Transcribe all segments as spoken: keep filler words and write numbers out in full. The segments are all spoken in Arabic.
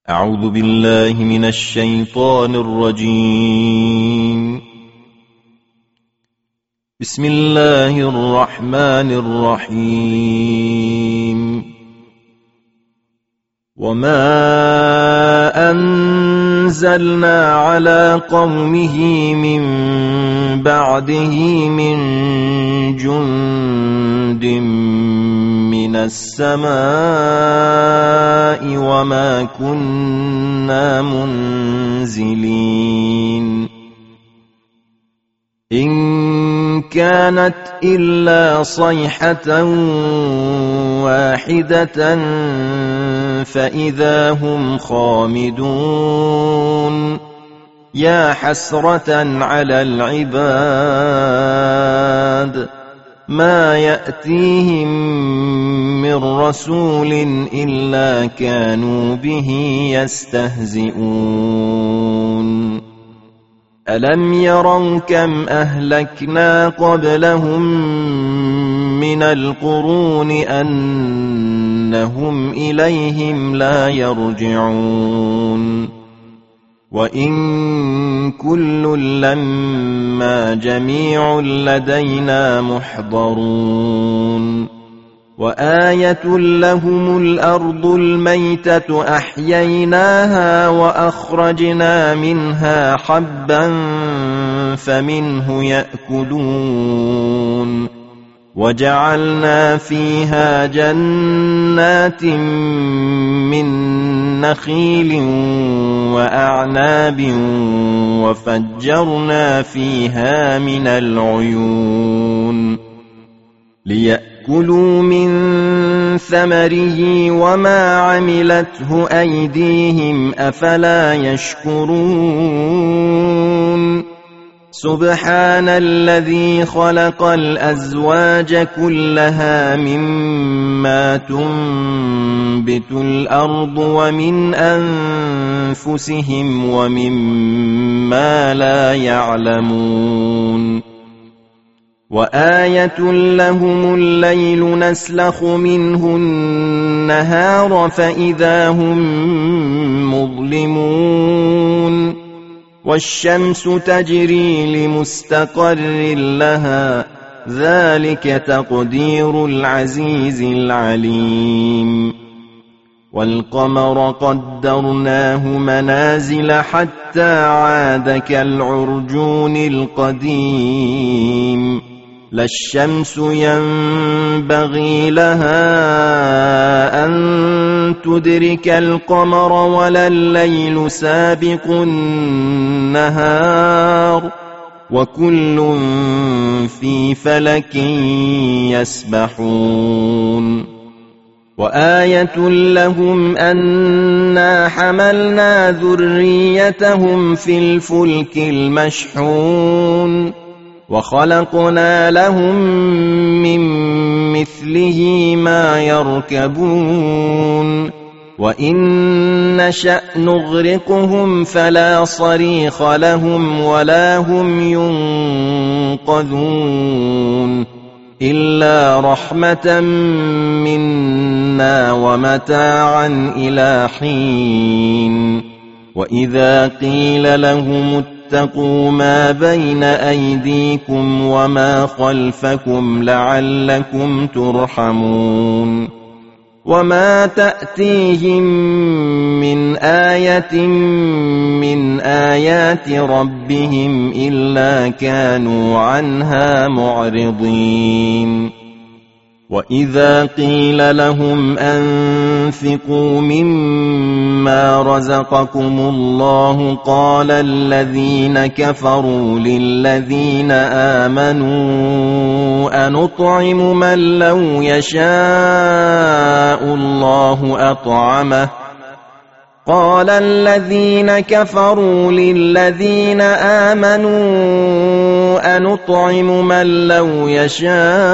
أعوذ بالله من الشيطان الرجيم. بسم الله الرحمن الرحيم. وما أنزلنا على قومه من بعده من جند من السماء وما كنا منزلين. إن كانت إلا صيحة واحدة فإذا هم خامدون. يا حسرة على العباد ما يأتيهم من رسول إلا كانوا به يستهزئون. ألم يروا كم أهلكنا قبلهم من القرون أنهم إليهم لا يرجعون. وإن كل لما جميع لدينا محضرون. وآية لهم الأرض الميتة أحييناها وأخرجنا منها حبا فمنه يأكلون. وجعلنا فيها جنات من نخيل وأعناب وفجرنا فيها من العيون ليأكلوا من ثمره وما عملته أيديهم أفلا يشكرون. سبحان الذي خلق الأزواج كلها مما تنبت الأرض ومن أنفسهم ومما لا يعلمون. وآية لهم الليل نسلخ منه النهار فإذا هم مظلمون. والشمس تجري لمستقر لها ذلك تقدير العزيز العليم. والقمر قدرناه منازل حتى عاد كالعرجون القديم. لا الشمس ينبغي لها أن تدرك القمر ولا الليل سابق النهار وكل في فلك يسبحون. وآية لهم أنا حملنا ذريتهم في الفلك المشحون وخلقنا لهم من مثله ما يركبون. وإن نشأ نغرقهم فلا صريخ لهم ولا هم ينقذون إلا رحمة منا ومتاعا إلى حين. وإذا قيل لهم اتقوا ما بين أيديكم وما خلفكم لعلكم ترحمون. وما تأتيهم من آية من آيات ربهم إلا كانوا عنها معرضين. وإذا قيل لهم أنفقوا مما رزقكم الله قال الذين كفروا للذين آمنوا أنطعم من لو يشاء الله أطعمه قال الذين كفروا للذين آمنوا أنطعم من لو يشاء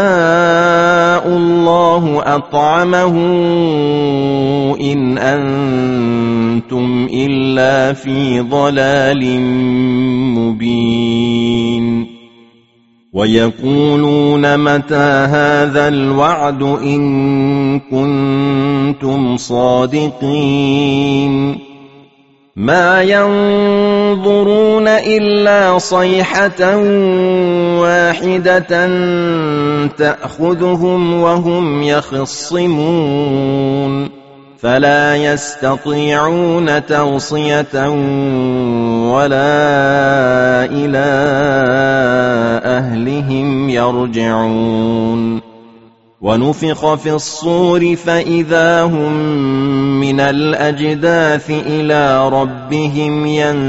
الله أطعمه إن أنتم إلا في ضلال مبين. ويقولون متى هذا الوعد إن كنتم صادقين ما ينظرون إلا صيحة واحدة تأخذهم وهم يخصمون فلا يستطيعون توصية ولا إلى أهلهم يرجعون ونفخ في الصور فإذا هم من الأجداث إلى ربهم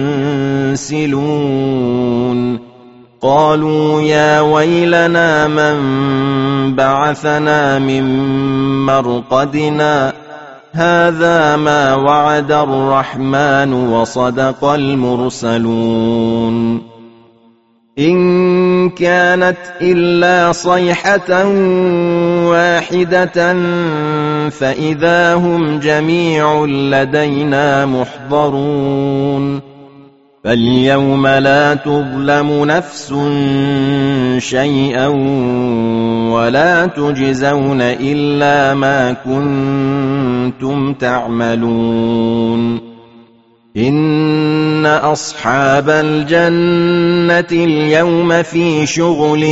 ينسلون قالوا يا ويلنا من بعثنا من مرقدنا هذا ما وعد الرحمن وصدق المرسلون إن كانت إلا صيحة واحدة فإذا هم جميع لدينا محضرون فاليوم لا تظلم نفس شيئا ولا تجزون إلا ما كنتم تعملون إن أصحاب الجنة اليوم في شغل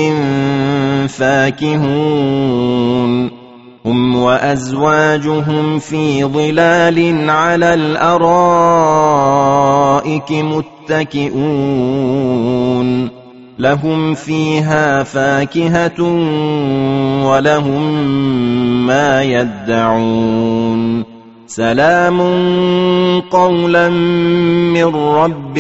فاكهون هم وأزواجهم في ظلال على الأرائك متكئون لهم فيها فاكهة ولهم ما يدعون سلام قولا من رب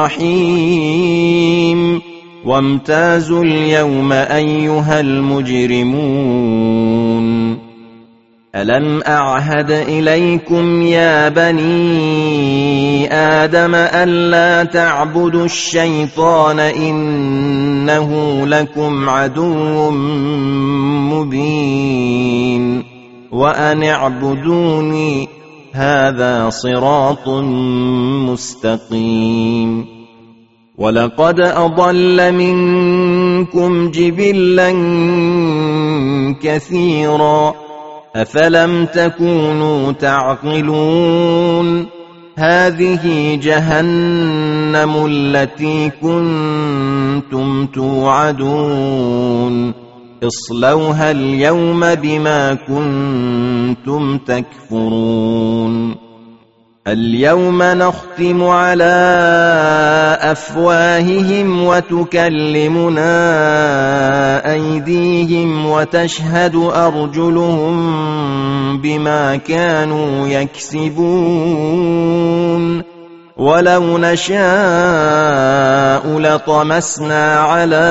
رحيم وامتازوا اليوم أيها المجرمون ألم أعهد إليكم يا بني آدم ألا تعبدوا الشيطان إنه لكم عدو مبين وأن اعبدوني هذا صراط مستقيم ولقد أضل منكم جبلا كثيرا أفلم تكونوا تعقلون هذه جهنم التي كنتم توعدون اصلوها اليوم بما كنتم تكفرون اليوم نختم على أفواههم وتكلمنا أيديهم وتشهد أرجلهم بما كانوا يكسبون ولو نشاء لطمسنا على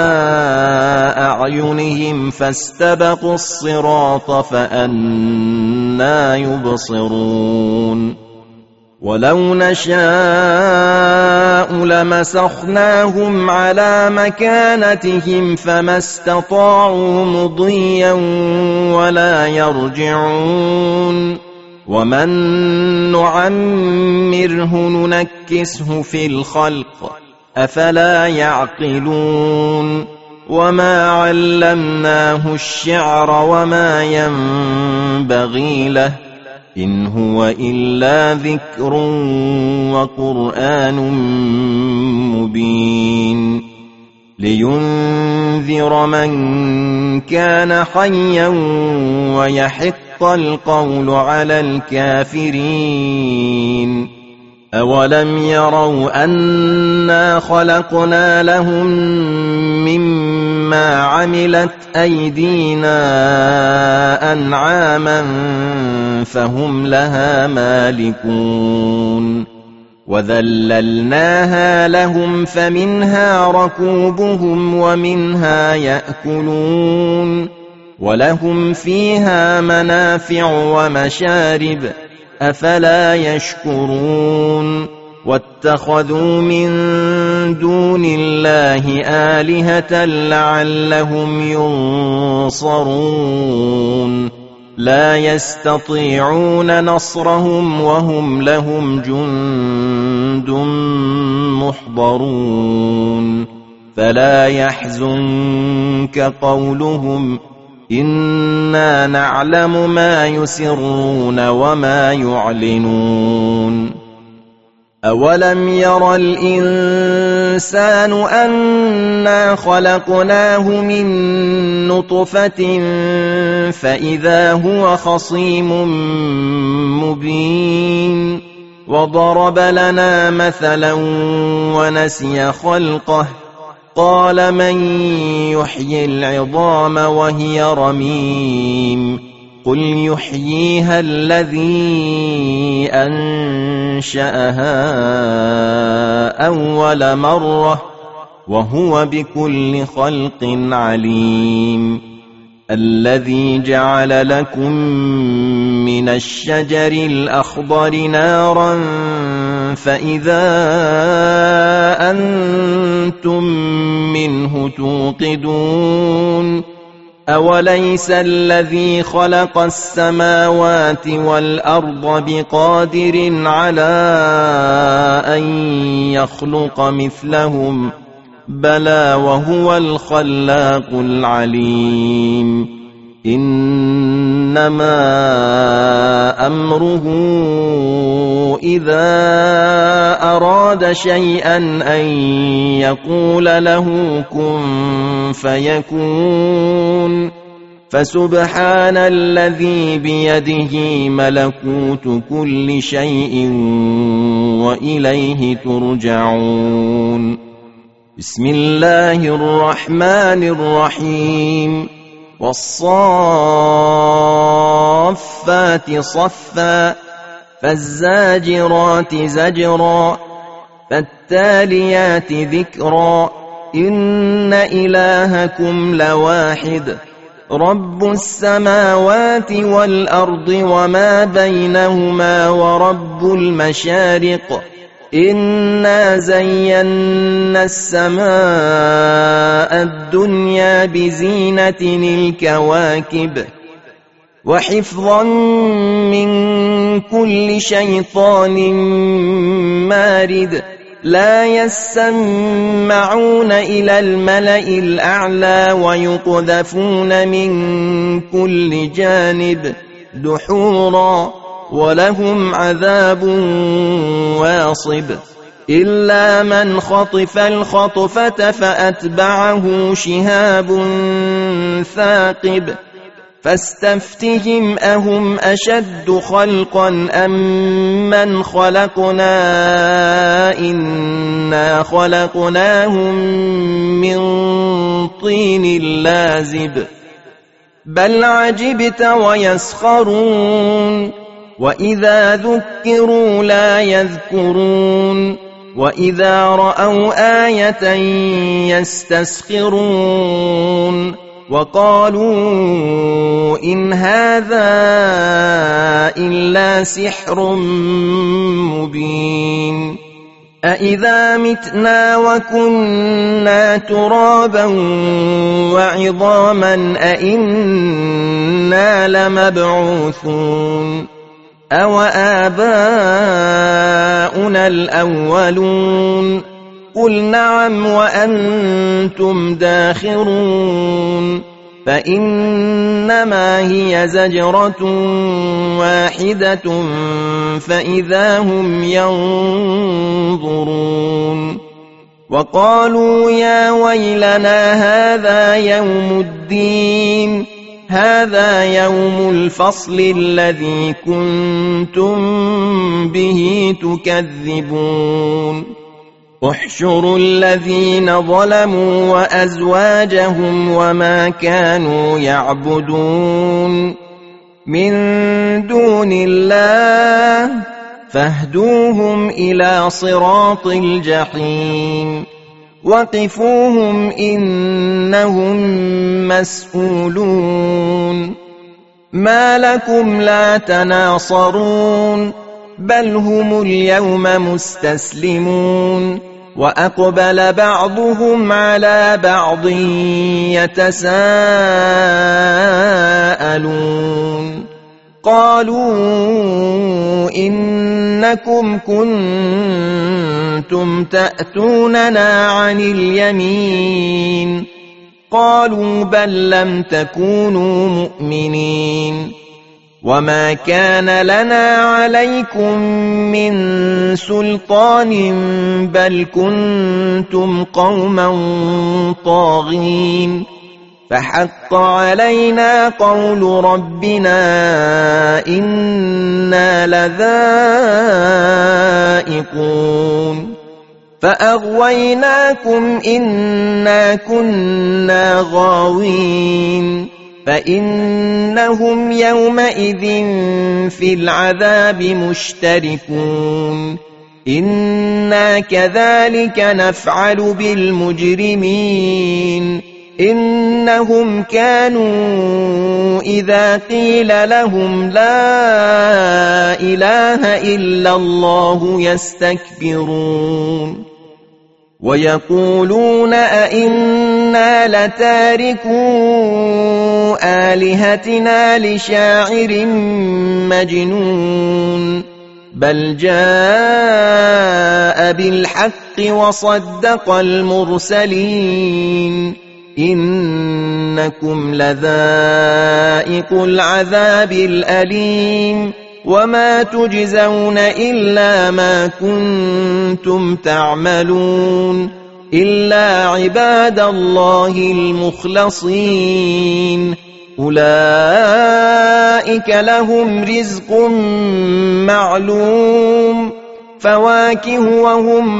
أعينهم فاستبقوا الصراط فأنى يبصرون ولو نشاء لمسخناهم على مكانتهم فما استطاعوا مضيا ولا يرجعون ومن نعمره ننكسه في الخلق أفلا يعقلون وما علمناه الشعر وما ينبغي له إن هو إلا ذكر وقرآن مبين لينذر من كان حيا ويحق القول على الكافرين أولم يروا أنا خلقنا لهم مما عملت أيدينا أنعاما فهم لها مالكون وذللناها لهم فمنها ركوبهم ومنها يأكلون ولهم فيها منافع ومشارب أفلا يشكرون واتخذوا من دون الله آلهة لعلهم ينصرون لا يستطيعون نصرهم وهم لهم جند محضرون فلا يحزنك قولهم إنا نعلم ما يسرون وما يعلنون أولم ير الإنسان أنا خلقناه من نطفة فإذا هو خصيم مبين وضرب لنا مثلا ونسي خلقه قال من يحيي العظام وهي رميم قل يحييها الذي أنشأها أول مرة وهو بكل خلق عليم الذي جعل لكم من الشجر الأخضر نارا فإذا أنتم منه توقدون أوليس الذي خلق السماوات والأرض بقادر على أن يخلق مثلهم بلى وهو الخلاق العليم إنما أمره إذا أراد شيئا أن يقول له كن فيكون فسبحان الذي بيده ملكوت كل شيء وإليه ترجعون بسم الله الرحمن الرحيم والصافات صفا فالزاجرات زجرا فالتاليات ذكرا إن إلهكم لواحد رب السماوات والأرض وما بينهما ورب المشارق إنا زينا السماء الدنيا بزينة الكواكب وحفظا من كل شيطان مارد لا يسمعون إلى الملأ الأعلى ويقذفون من كل جانب دحورا ولهم عذاب واصب إلا من خطف الخطفة فأتبعه شهاب ثاقب فاستفتهم أهم أشد خلقا أم من خلقنا إنا خلقناهم من طين لازب بل عجبت ويسخرون وإذا ذكروا لا يذكرون وإذا رأوا آية يستسخرون وقالوا إن هذا إلا سحر مبين أإذا متنا وكنا ترابا وعظاما أإنا لمبعوثون أو آباؤنا الأولون قل نعم وأنتم داخرون فإنما هي زجرة واحدة فإذا هم ينظرون وقالوا يا ويلنا هذا يوم الدين هذا يوم الفصل الذي كنتم به تكذبون احشروا الذين ظلموا وأزواجهم وما كانوا يعبدون من دون الله فاهدوهم إلى صراط الجحيم وقفوهم إنهم مسؤولون ما لكم لا تناصرون بل هم اليوم مستسلمون وأقبل بعضهم على بعض يتساءلون قالوا إنكم كنتم تأتوننا عن اليمين قالوا بل لم تكونوا مؤمنين وما كان لنا عليكم من سلطان بل كنتم قوما طاغين فحق علينا قول ربنا إنا لذائقون فأغويناكم إنا كنا غاوين فإنهم يومئذ في العذاب مشتركون إنا كذلك نفعل بالمجرمين إنهم كانوا إذا قيل لهم لا إله إلا الله يستكبرون ويقولون أئنا لتاركو آلهتنا لشاعر مجنون بل جاء بالحق وصدق المرسلين إنكم لذائق العذاب الأليم وما تجزون إلا ما كنتم تعملون إلا عباد الله المخلصين أولئك لهم رزق معلوم فواكه وهم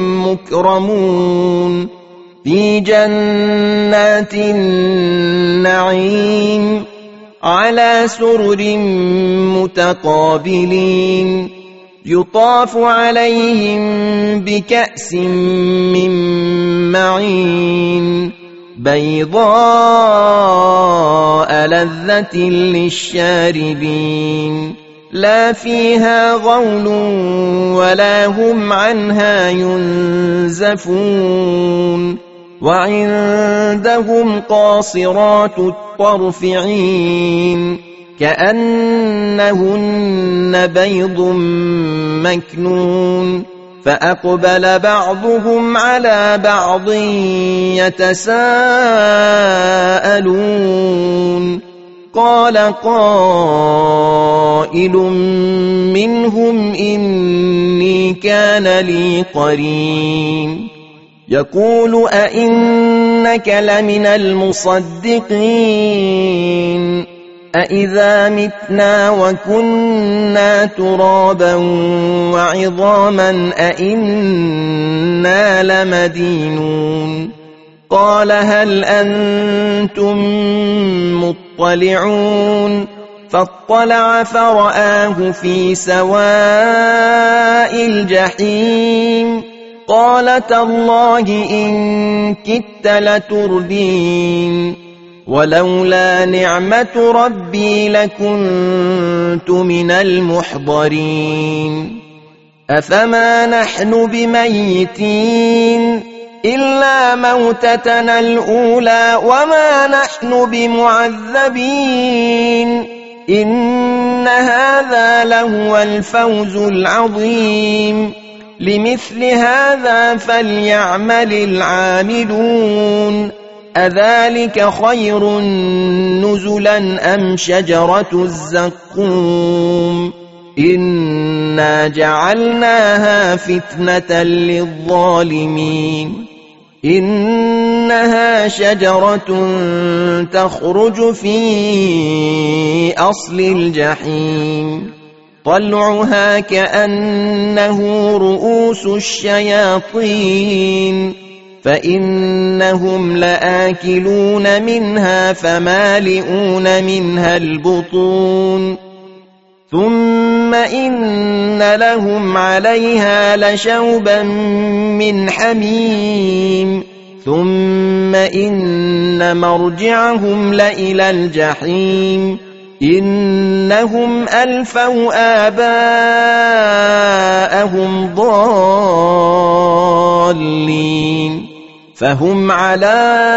مكرمون في جنات النعيم على سرر متقابلين يطاف عليهم بكأس من معين بيضاء لذة للشاربين لا فيها غول ولا هم عنها ينزفون وعندهم قاصرات الطرف عين كأنهن بيض مكنون فأقبل بعضهم على بعض يتساءلون قال قائل منهم إني كان لي قرين يقول أئنك لمن المصدقين أئذا متنا وكنا ترابا وعظاما أئنا لمدينون قال هل أنتم مطلعون فاطلع فرآه في سواء الجحيم قال تالله إن كدت لتردين ولولا نعمة ربي لكنت من المحضرين أفما نحن بميتين إلا موتتنا الأولى وما نحن بمعذبين إن هذا لهو الفوز العظيم لمثل هذا فليعمل العاملون أذلك خير نزلا أم شجرة الزقوم إنا جعلناها فتنة للظالمين إنها شجرة تخرج في أصل الجحيم طلعها كأنه رؤوس الشياطين فإنهم لآكلون منها فمالئون منها البطون ثم إن لهم عليها لشوبا من حميم ثم إن مرجعهم لإلى الجحيم إنهم ألفوا آباءهم ضالين فهم على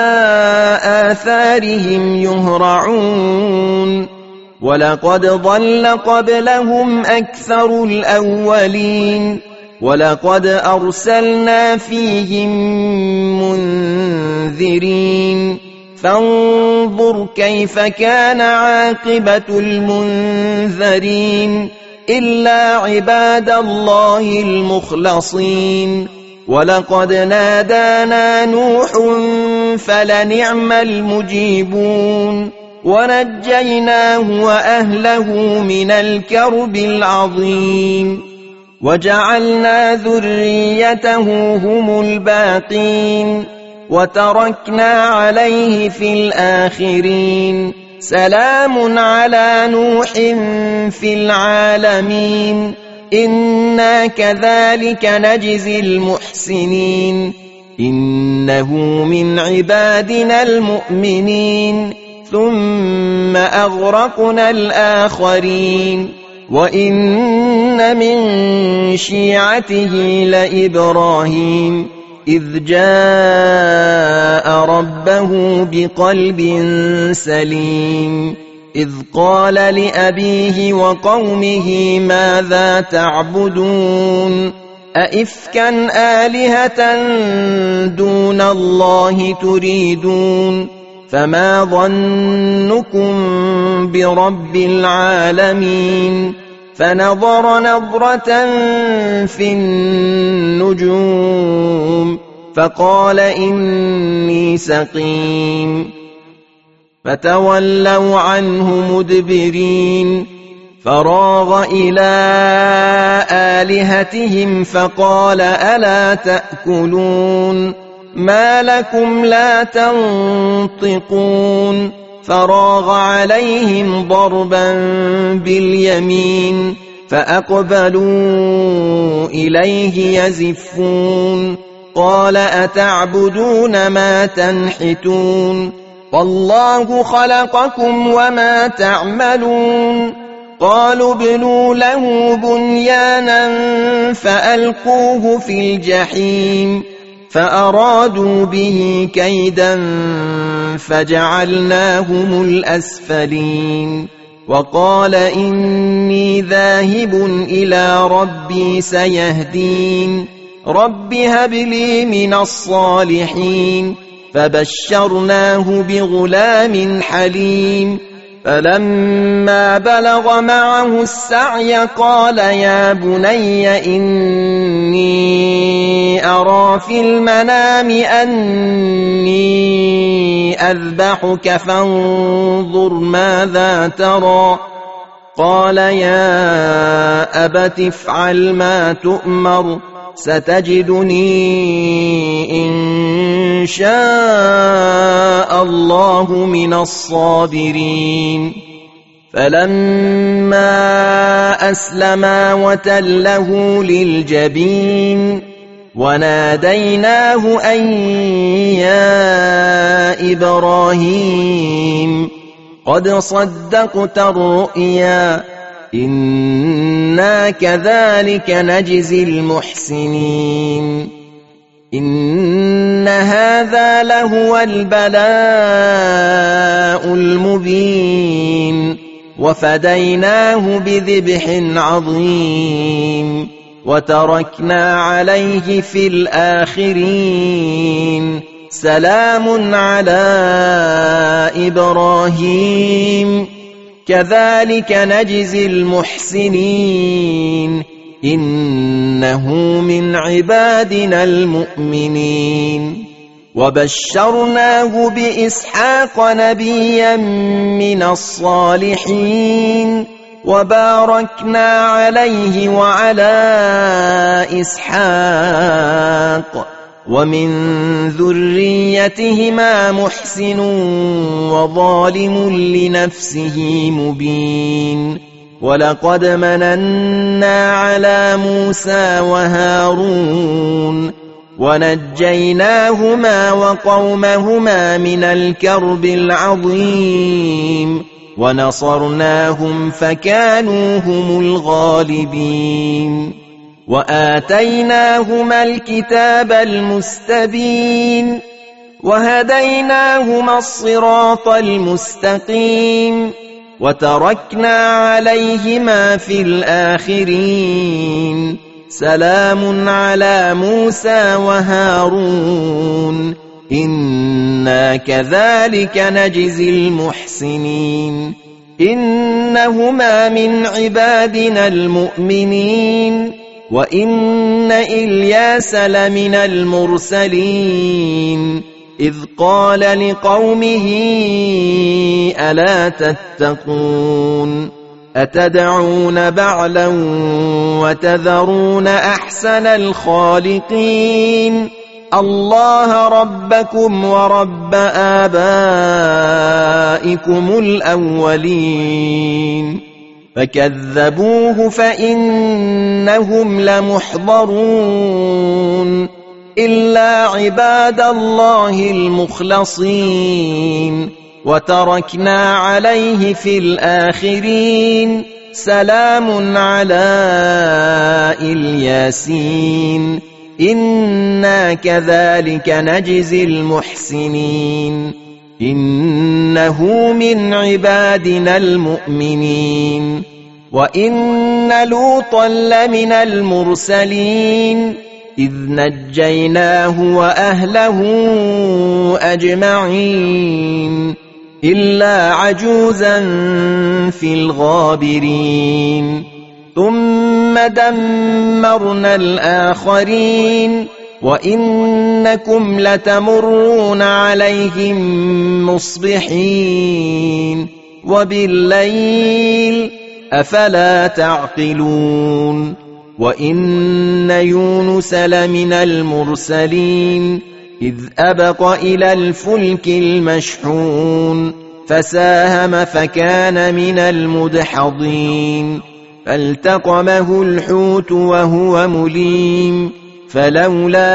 آثارهم يهرعون ولقد ضل قبلهم أكثر الأولين ولقد أرسلنا فيهم منذرين فانظر كيف كان عاقبة المنذرين إلا عباد الله المخلصين ولقد نادانا نوح فلنعم المجيبون ونجيناه وأهله من الكرب العظيم وجعلنا ذريته هم الباقين وتركنا عليه في الآخرين سلام على نوح في العالمين إنا كذلك نجزي المحسنين إنه من عبادنا المؤمنين ثم أغرقنا الآخرين وإن من شيعته لإبراهيم إذ جاء ربه بقلب سليم إذ قال لأبيه وقومه ماذا تعبدون أئفكا آلهة دون الله تريدون فما ظنكم برب العالمين فنظر نظرة في النجوم فقال إني سقيم فتولوا عنه مدبرين فراغ إلى آلهتهم فقال ألا تأكلون ما لكم لا تنطقون فراغ عليهم ضربا باليمين فأقبلوا إليه يزفون قال أتعبدون ما تنحتون والله خلقكم وما تعملون قالوا ابنوا له بنيانا فألقوه في الجحيم فأرادوا به كيدا فجعلناهم الأسفلين وقال إني ذاهب إلى ربي سيهدين رب هب لي من الصالحين فبشرناه بغلام حليم فلما بلغ معه السعي قال يا بني إني أرى في المنام أني أذبحك فانظر ماذا ترى قال يا أبت افعل ما تؤمر ستجدني إن شاء الله من الصابرين فلما أسلما وتله للجبين وناديناه أن يا إبراهيم قد صدقت الرؤيا إنا كذلك نجزي المحسنين إن هذا لهو البلاء المبين وفديناه بذبح عظيم وتركنا عليه في الآخرين سلام على إبراهيم كذلك نجزي المحسنين إنه من عبادنا المؤمنين وبشرناه بإسحاق نبيا من الصالحين وباركنا عليه وعلى إسحاق ومن ذريتهما محسن وظالم لنفسه مبين ولقد مننا على موسى وهارون ونجيناهما وقومهما من الكرب العظيم ونصرناهم فكانوا هم الغالبين وآتيناهما الكتاب المستبين وهديناهما الصراط المستقيم وتركنا عليهما في الآخرين سلام على موسى وهارون إنا كذلك نجزي المحسنين إنهما من عبادنا المؤمنين وإن إلياس لمن المرسلين إذ قال لقومه ألا تتقون أتدعون بعلا وتذرون أحسن الخالقين الله ربكم ورب آبائكم الأولين فكذبوه فإنهم لمحضرون إلا عباد الله المخلصين وتركنا عليه في الآخرين سلام على الياسين إنا كذلك نجزي المحسنين إنه من عبادنا المؤمنين وإن لوطا لمن المرسلين إذ نجيناه وأهله أجمعين إلا عجوزا في الغابرين ثم دمرنا الآخرين وإنكم لتمرون عليهم مصبحين وبالليل أفلا تعقلون وإن يونس لمن المرسلين إذ أبق إلى الفلك المشحون فساهم فكان من المدحضين فالتقمه الحوت وهو مليم فلولا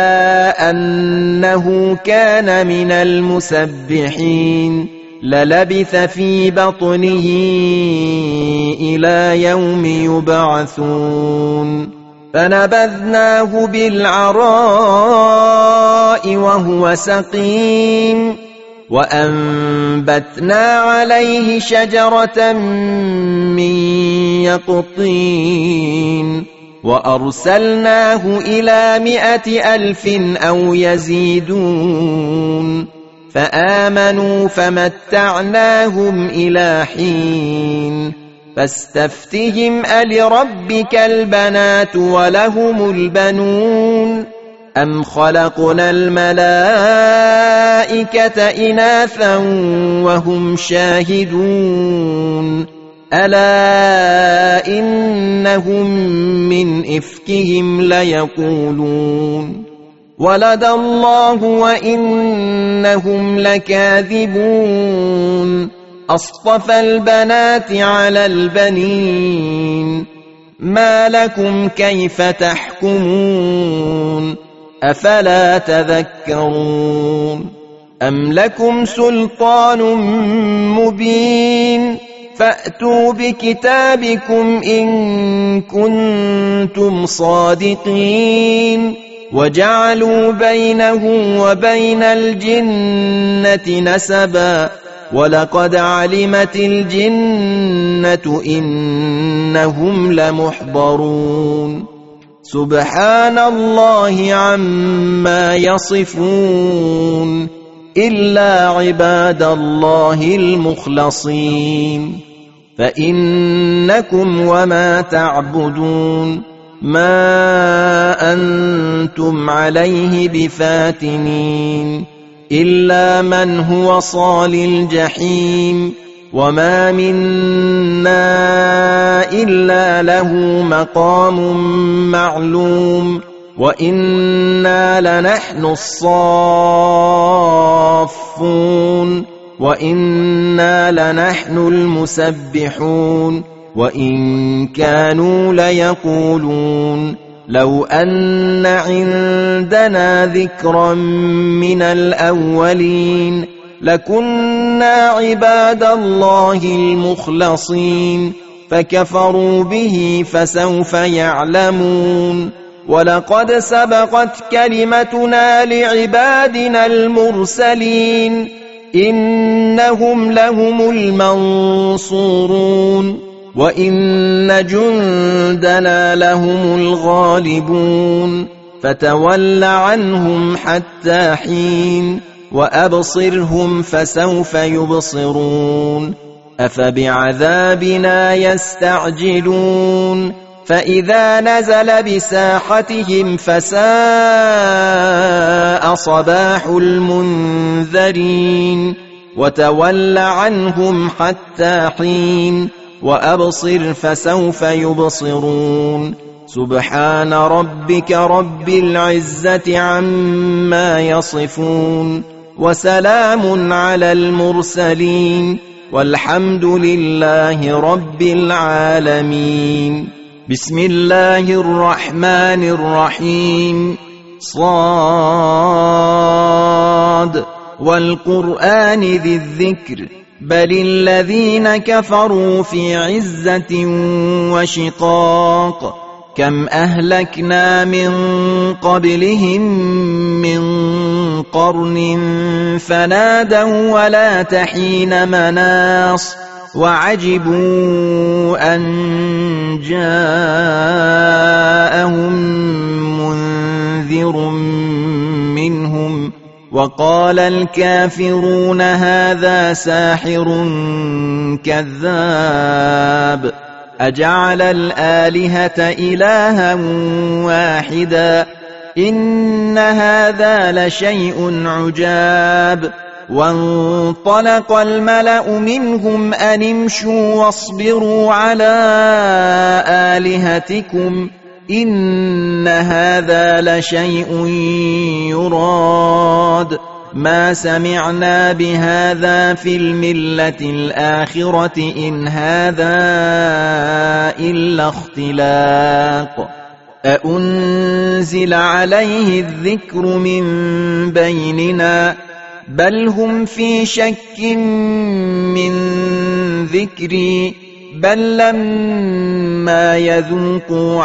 أنه كان من المسبحين للبث في بطنه إلى يوم يبعثون فنبذناه بالعراء وهو سقيم وأنبتنا عليه شجرة من يقطين وأرسلناه إلى مائة ألف أو يزيدون فآمنوا فمتعناهم إلى حين فاستفتهم ألربك البنات ولهم البنون أم خلقنا الملائكة إناثا وهم شاهدون ألا إنهم من إفكهم ليقولون ولد الله وإنهم لكاذبون أصطفى البنات على البنين ما لكم كيف تحكمون أفلا تذكرون أم لكم سلطان مبين فأتوا بكتابكم إن كنتم صادقين وجعلوا بينه وبين الجنة نسبا ولقد علمت الجنة إنهم لمحضرون سبحان الله عما يصفون إلا عباد الله المخلصين فإنكم وما تعبدون ما أنتم عليه بفاتنين إلا من هو صال الجحيم وما منا إلا له مقام معلوم وإنا لنحن الصافون وإنا لنحن المسبحون وإن كانوا ليقولون لو أن عندنا ذكرا من الأولين لكنا عباد الله المخلصين فكفروا به فسوف يعلمون ولقد سبقت كلمتنا لعبادنا المرسلين إنهم لهم المنصورون وإن جندنا لهم الغالبون فتول عنهم حتى حين وأبصرهم فسوف يبصرون أفبعذابنا يستعجلون فإذا نزل بساحتهم فساء صباح المنذرين وتول عنهم حتى حين وأبصر فسوف يبصرون سبحان ربك رب العزة عما يصفون وسلام على المرسلين والحمد لله رب العالمين. بسم الله الرحمن الرحيم. صاد والقرآن ذي الذكر بل الذين كفروا في عزة وشقاق كم أهلكنا من قبلهم من قرن فنادوا ولا تحين مناص وعجبوا أن جاءهم منذر منهم وقال الكافرون هذا ساحر كذاب أجعل الآلهة إلها واحدا إن هذا لشيء عجاب وانطلق الملأ منهم أن امشوا واصبروا على آلهتكم إن هذا لشيء يراد ما سمعنا بهذا في الملة الآخرة إن هذا إلا اختلاق أأنزل عليه الذكر من بيننا بل هم في شك من ذكري بل لما يذوقوا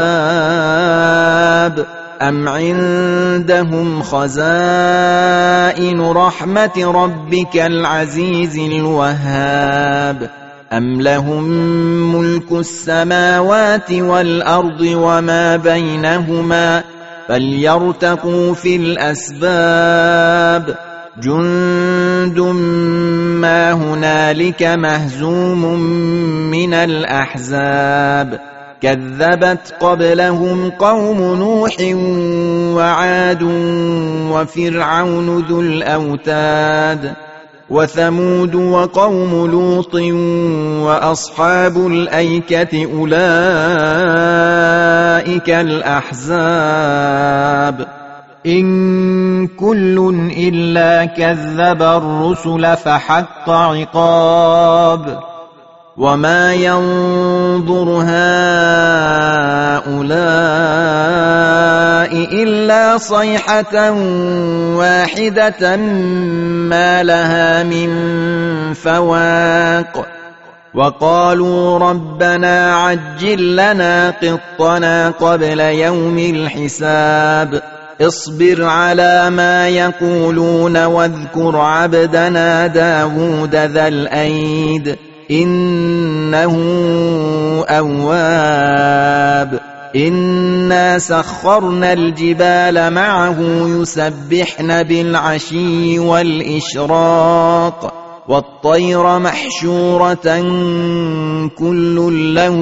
عذاب أم عندهم خزائن رحمة ربك العزيز الوهاب أم لهم ملك السماوات والأرض وما بينهما فليرتقوا في الأسباب جند ما هنالك مهزوم من الأحزاب كذبت قبلهم قوم نوح وعاد وفرعون ذو الأوتاد وثمود وقوم لوط وأصحاب الأيكة أولئك الأحزاب إن كل إلا كذب الرسل فحق عقاب وما ينظر هؤلاء إلا صيحة واحدة ما لها من فواق وقالوا ربنا عجل لنا قطنا قبل يوم الحساب اصبر على ما يقولون واذكر عبدنا داود ذا الأيد إنه أواب إنا سخرنا الجبال معه يسبحن بالعشي والإشراق والطير محشورة كل له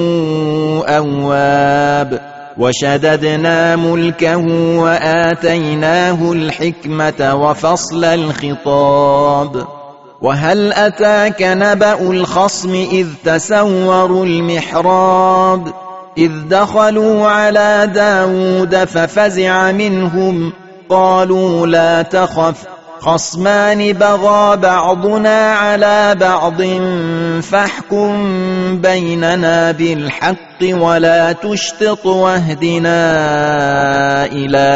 أواب وشددنا ملكه وآتيناه الحكمة وفصل الخطاب وهل أتاك نبأ الخصم إذ تسوروا المحراب إذ دخلوا على داود ففزع منهم قالوا لا تخف خصمان بغى بعضنا على بعض فاحكم بيننا بالحق ولا تشطط واهدنا إلى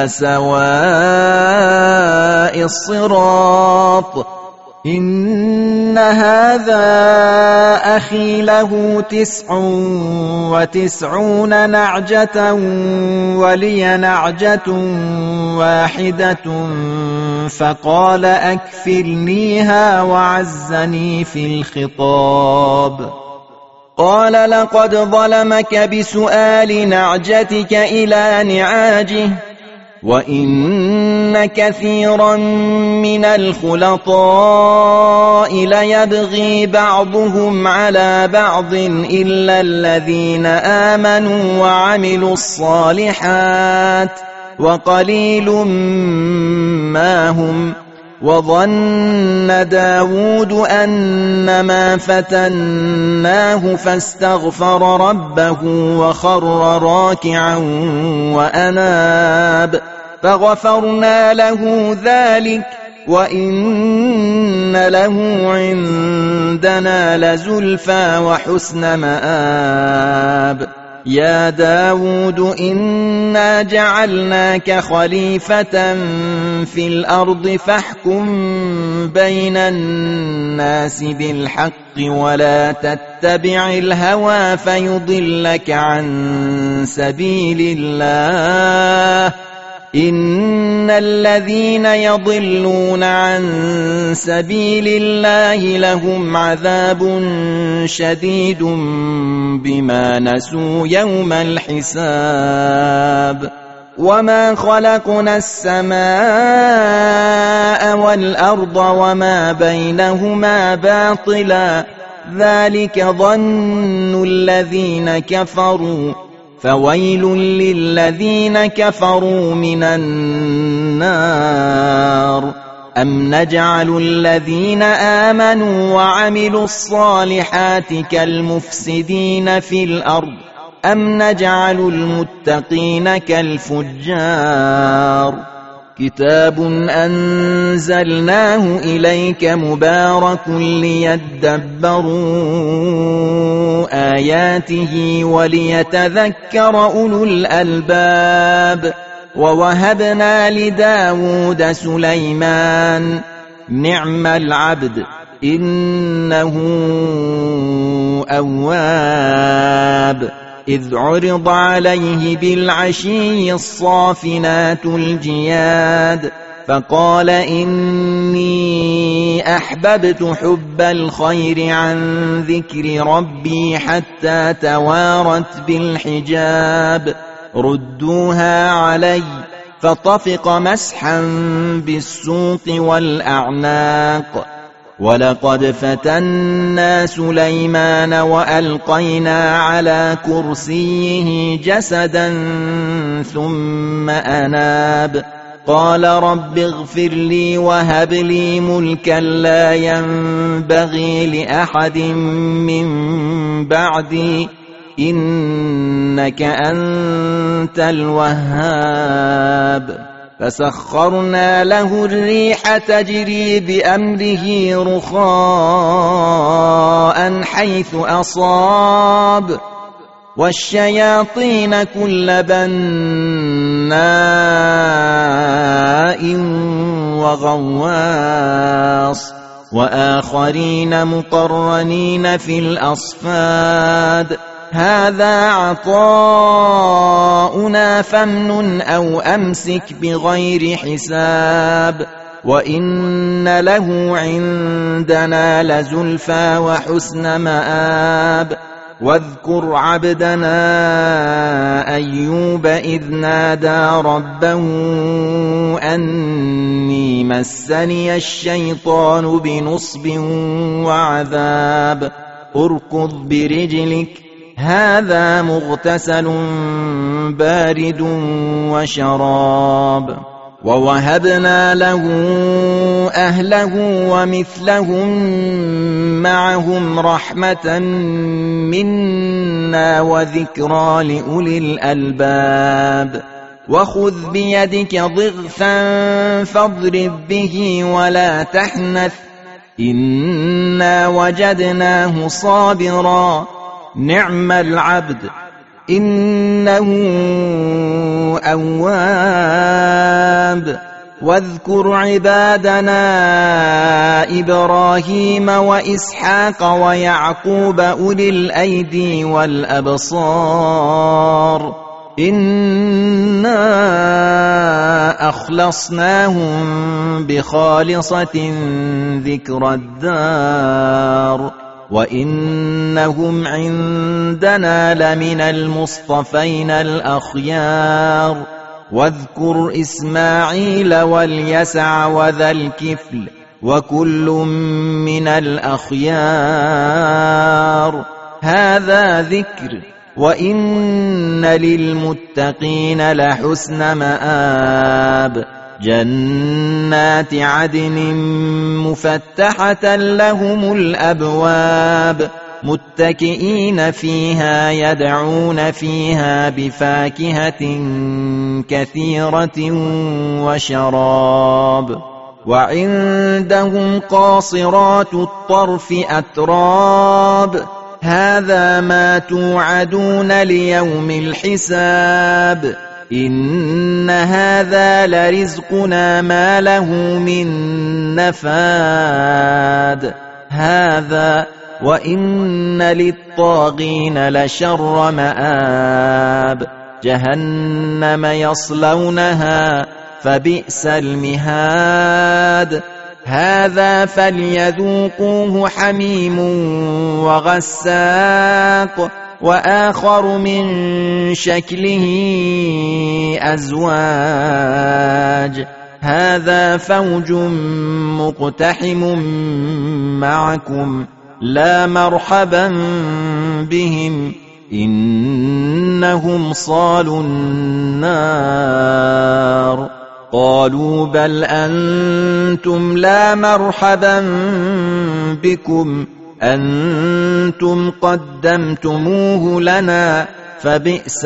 سواء الصراط إن هذا أخي له تسع وتسعون نعجة ولي نعجة واحدة فقال أكفلنيها وعزني في الخطاب قال لقد ظلمك بسؤال نعجتك إلى نعاجه وإن كثيرا من الخلطاء ليبغي بعضهم على بعض إلا الذين آمنوا وعملوا الصالحات وقليل ما هم. وظن داود أنما فتناه فاستغفر ربه وخر راكعا وأناب فغفرنا له ذلك وإن له عندنا لزلفى وحسن مآب. يا داود إنا جعلناك خليفة في الأرض فاحكم بين الناس بالحق ولا تتبع الهوى فيضلك عن سبيل الله إن الذين يضلون عن سبيل الله لهم عذاب شديد بما نسوا يوم الحساب. وما خلقنا السماء والأرض وما بينهما باطلا ذلك ظن الذين كفروا فويل للذين كفروا من النار. أم نجعل الذين آمنوا وعملوا الصالحات كالمفسدين في الأرض أم نجعل المتقين كالفجار. كتاب أنزلناه إليك مبارك ليدبروا آياته وليتذكر أولو الألباب. ووهبنا لداود سليمان نعم العبد إنه أواب. إذ عرض عليه بالعشي الصافنات الجياد فقال إني أحببت حب الخير عن ذكر ربي حتى توارت بالحجاب ردوها علي فطفق مسحا بالسوق والأعناق. ولقد فتنا سليمان وألقينا على كرسيه جسدا ثم أناب قال رب اغفر لي وهب لي ملكا لا ينبغي لأحد من بعدي إنك أنت الوهاب. فسخرنا له الريح تجري بأمره رخاء حيث أصاب والشياطين كل بناء وغواص وآخرين مقرنين في الأصفاد هذا عطاؤنا فامنن أو أمسك بغير حساب وإن له عندنا لزلفى وحسن مآب. واذكر عبدنا أيوب إذ نادى ربه أني مسني الشيطان بنصب وعذاب اركض برجلك هذا مغتسل بارد وشراب. ووهبنا له أهله ومثلهم معهم رحمة منا وذكرى لأولي الألباب. وخذ بيدك ضغثا فاضرب به ولا تحنث إنا وجدناه صابرا نعم العبد إنه أواب. واذكر عبادنا إبراهيم وإسحاق ويعقوب أولي الأيدي والأبصار إنا أخلصناهم بخالصة ذكر الدار وإنهم عندنا لمن المصطفين الأخيار واذكر إسماعيل واليسع وذا الكفل وكل من الأخيار هذا ذكر وإن للمتقين لحسن مآب جنات عدن مفتحة لهم الأبواب متكئين فيها يدعون فيها بفاكهة كثيرة وشراب وعندهم قاصرات الطرف أتراب هذا ما توعدون ليوم الحساب إن هذا لرزقنا ما له من نفاد هذا وإن للطاغين لشر مآب جهنم يصلونها فبئس المهاد هذا فليذوقوه حميم وغساق وآخر من شكله أزواج هذا فوج مقتحم معكم لا مرحبا بهم إنهم صالوا النار قالوا بل أنتم لا مرحبا بكم أنتم قدمتموه لنا فبئس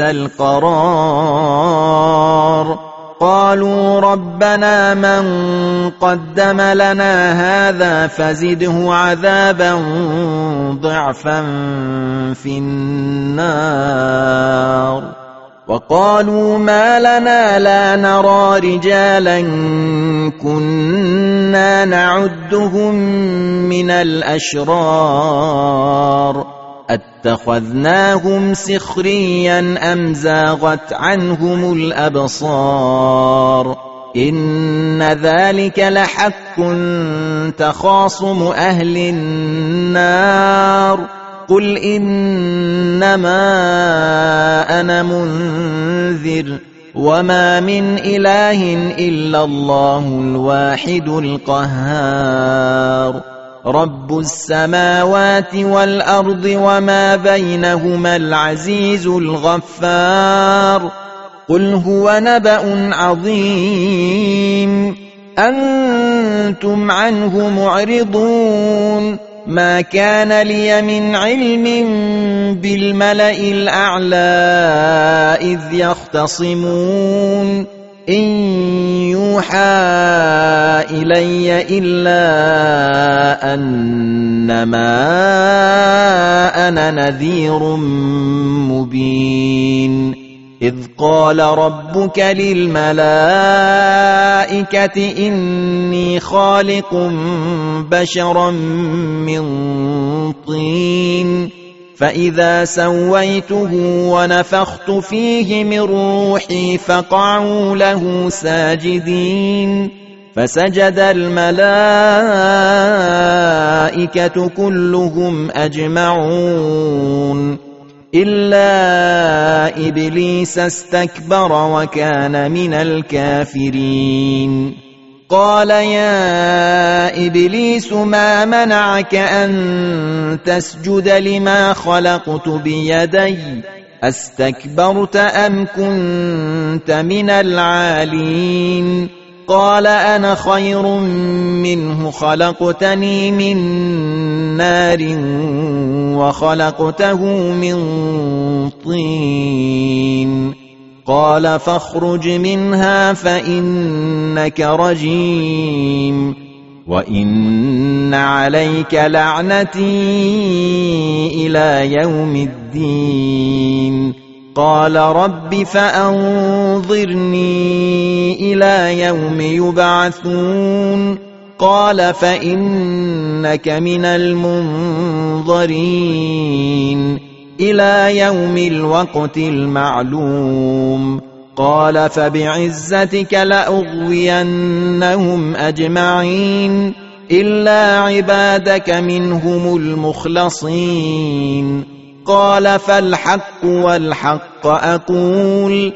القرار قالوا ربنا من قدم لنا هذا فزده عذابا ضعفا في النار وقالوا ما لنا لا نرى رجالا كنا نعدهم من الأشرار اتخذناهم سخريا أم زاغت عنهم الأبصار إن ذلك لحق تخاصم أهل النار قل إنما أنا منذر وما من إله إلا الله الواحد القهار رب السماوات والأرض وما بينهما العزيز الغفار قل هو نبأ عظيم أنتم عنه معرضون ما كان لي من علم بالملأ الأعلى إذ يختصمون إن يوحى إلي إلا أنما أنا نذير مبين إذ قال ربك للملائكة إني خالق بشرا من طين فإذا سويته ونفخت فيه من روحي فقعوا له ساجدين فسجد الملائكة كلهم أجمعون إلا إبليس استكبر وكان من الكافرين قال يا إبليس ما منعك أن تسجد لما خلقت بيدي أستكبرت أم كنت من العالين قال أنا خير منه خلقتني من نار وخلقته من طين قال فاخرج منها فإنك رجيم وإن عليك لعنتي إلى يوم الدين قال رب فأنظرني إلى يوم يبعثون قال فإنك من المنظرين إلى يوم الوقت المعلوم قال فبعزتك لأغوينهم أجمعين إلا عبادك منهم المخلصين قال فالحق والحق أقول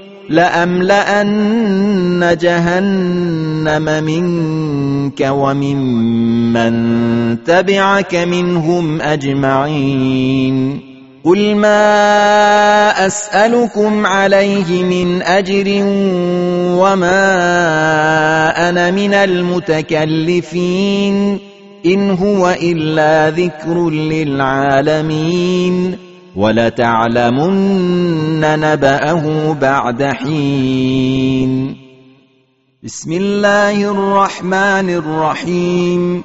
لأملأن جهنم منك وممن تبعك منهم أجمعين قل ما أسألكم عليه من أجر وما أنا من المتكلفين إن هو إلا ذكر للعالمين ولتعلمن نبأه بعد حين بسم الله الرحمن الرحيم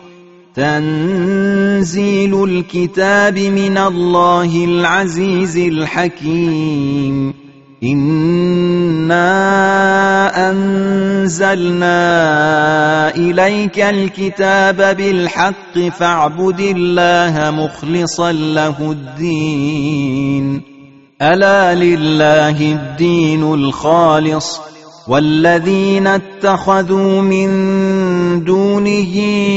تنزيل الكتاب من الله العزيز الحكيم إنا أنزلنا إليك الكتاب بالحق فاعبد الله مخلصا له الدين ألا لله الدين الخالص والذين اتخذوا من دونه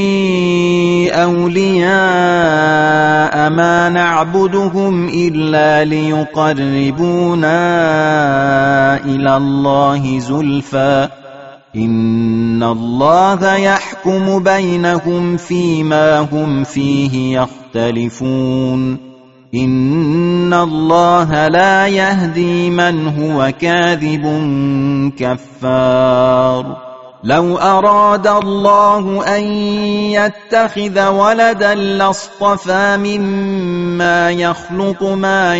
أولياء ما نعبدهم إلا ليقربونا إلى الله زلفى إن الله يحكم بينهم فيما هم فيه يختلفون إن الله لا يهدي من هو كاذب كفار لو أراد الله أن يتخذ ولدا لاصطفى مما يخلق ما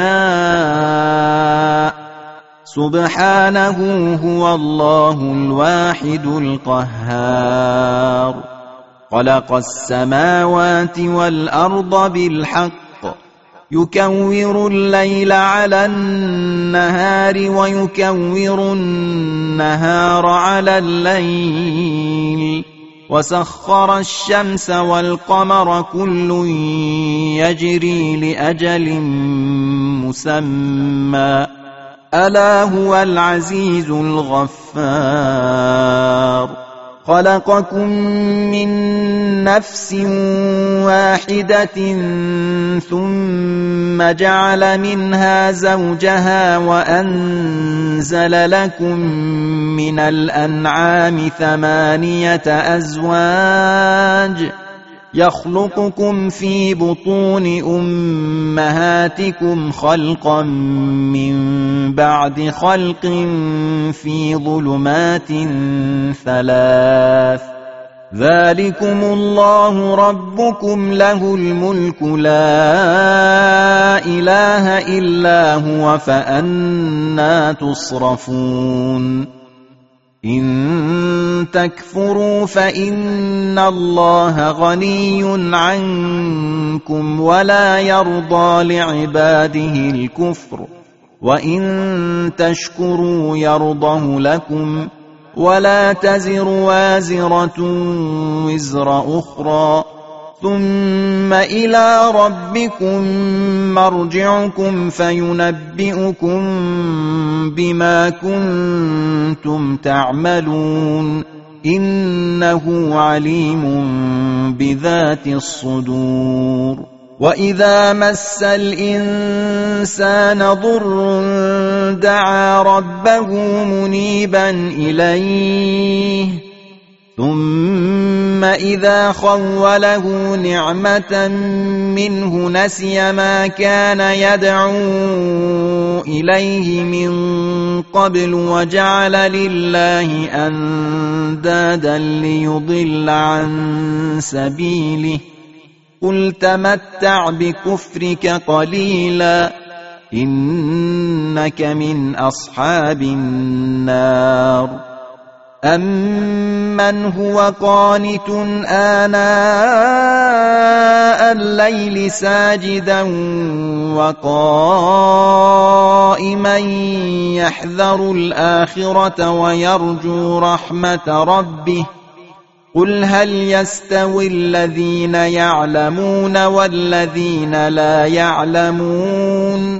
يشاء سبحانه هو الله الواحد القهار خلق السماوات والأرض بالحق يكور الليل على النهار ويكور النهار على الليل وسخر الشمس والقمر كل يجري لأجل مسمى ألا هو العزيز الغفار خلقكم من نفس واحدة ثم جعل منها زوجها وأنزل لكم من الأنعام ثمانية أزواج يخلقكم في بطون أمهاتكم خلقا من بعد خلق في ظلمات ثلاث ذلكم الله ربكم له الملك لا إله إلا هو فأنى تصرفون إن تكفروا فإن الله غني عنكم ولا يرضى لعباده الكفر وإن تشكروا يرضه لكم ولا تزر وازرة وزر أخرى ثم إلى ربكم مرجعكم فينبئكم بما كنتم تعملون إنه عليم بذات الصدور وإذا مس الإنسان ضر دعا ربه منيبا إليه ثم إذا خوله نعمة منه نسي ما كان يدعو إليه من قبل وجعل لله أندادا ليضل عن سبيله قل تمتع بكفرك قليلا إنك من أصحاب النار أمن هو قانت آناء الليل ساجدا وقائما يحذر الآخرة ويرجو رحمة ربه قل هل يستوي الذين يعلمون والذين لا يعلمون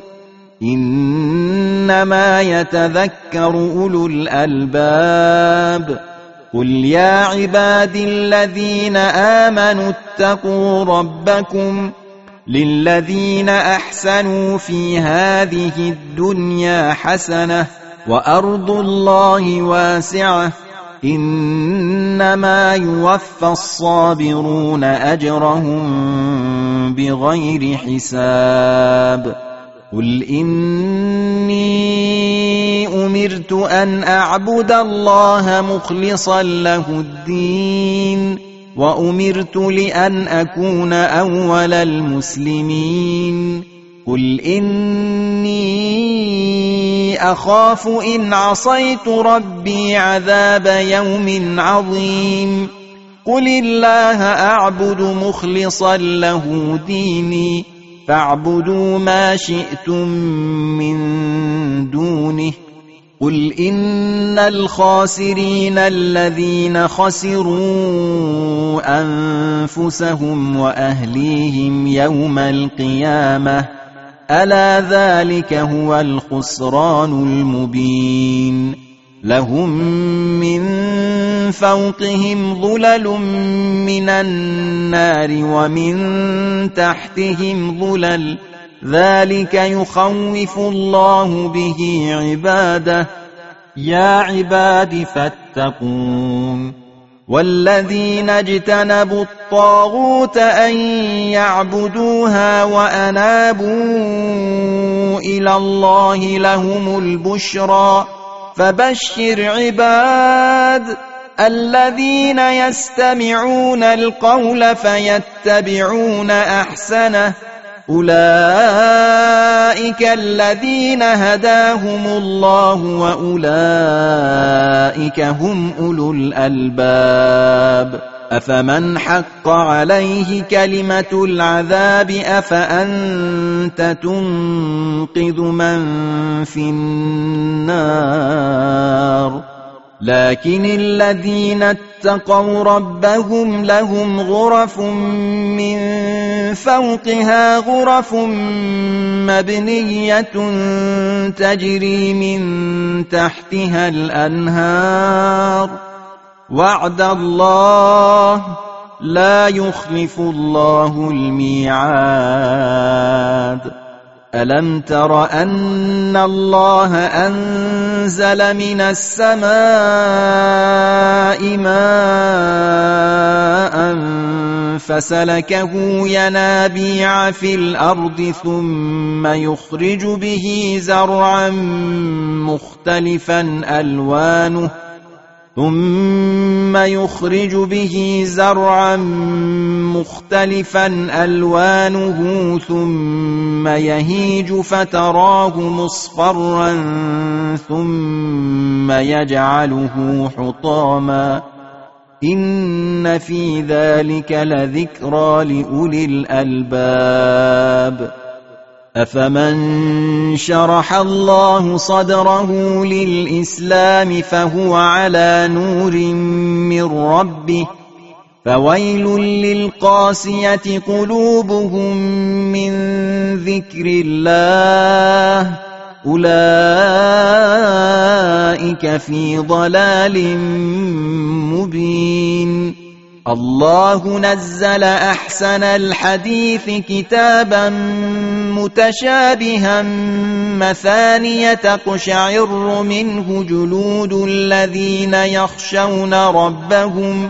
إنما يتذكر أولو الألباب قل يا عبادي الذين آمنوا اتقوا ربكم للذين أحسنوا في هذه الدنيا حسنة وأرض الله واسعة إنما يوفى الصابرون أجرهم بغير حساب قل إني أمرت أن أعبد الله مخلصا له الدين وأمرت لأن أكون أول المسلمين قل إني أخاف إن عصيت ربي عذاب يوم عظيم قل الله أعبد مخلصا له ديني فاعبدوا ما شئتم من دونه قل إن الخاسرين الذين خسروا أنفسهم وأهليهم يوم القيامة ألا ذلك هو الخسران المبين لهم من فوقهم ظلل من النار ومن تحتهم ظلل ذلك يخوف الله به عباده يا عباد فاتقون والذين اجتنبوا الطاغوت أن يعبدوها وأنابوا إلى الله لهم البشرى فبشر عباد الذين يستمعون القول فيتبعون أحسنه أولئك الذين هداهم الله وأولئك هم أولو الألباب أفمن حق عليه كلمة العذاب أفأنت تنقذ من في النار لكن الذين اتقوا ربهم لهم غرف من فوقها غرف مبنية تجري من تحتها الأنهار وعد الله لا يخلف الله الميعاد ألم تر أن الله أنزل من السماء ماء فسلكه ينابيع في الأرض ثم يخرج به زرعا مختلفا ألوانه ثم يخرج به زرعا مختلفا ألوانه ثم يهيج فتراه مصفرا ثم يجعله حطاما إن في ذلك لذكرى لأولي الألباب أفمن شرح الله صدره للإسلام فهو على نور من ربه فويل للقاسية قلوبهم من ذكر الله أولئك في ضلال مبين الله نزل أحسن الحديث كتابا متشابها مثانية تقشعر منه جلود الذين يخشون ربهم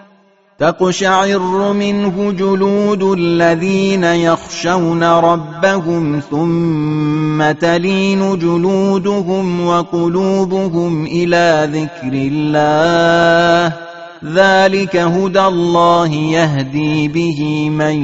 تقشعر منه جلود الذين يخشون ربهم ثم تلين جلودهم وقلوبهم إلى ذكر الله ذلك هدى الله يهدي به من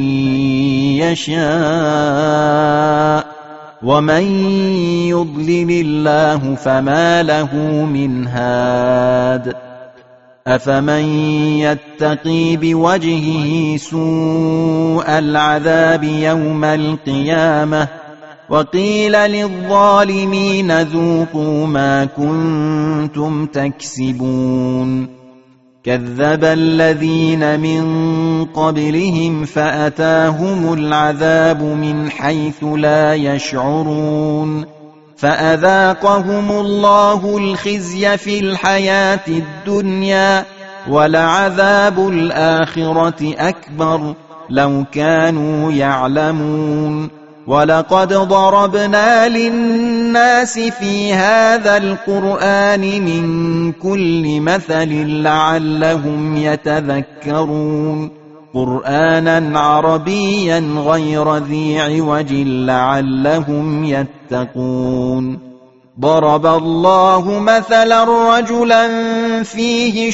يشاء ومن يضلل الله فما له من هاد أفمن يتقي بوجهه سوء العذاب يوم القيامة وقيل للظالمين ذوقوا ما كنتم تكسبون كذب الذين من قبلهم فأتاهم العذاب من حيث لا يشعرون فأذاقهم الله الخزي في الحياة الدنيا ولعذاب الآخرة أكبر لو كانوا يعلمون ولقد ضربنا للناس في هذا القرآن من كل مثل لعلهم يتذكرون قرآنا عربيا غير ذي عوج لعلهم يتقون ضرب الله مثلا رجلا فيه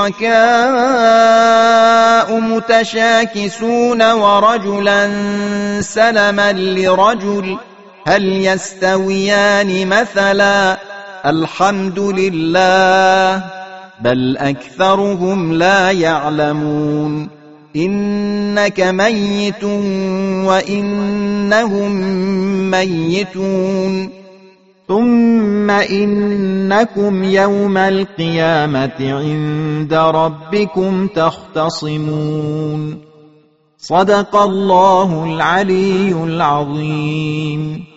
شركاء متشاكسون ورجلا سلما لرجل هل يستويان مثلا الحمد لله بل أكثرهم لا يعلمون إنك ميت وإنهم ميتون ثم إنكم يوم القيامة عند ربكم تختصمون صدق الله العلي العظيم.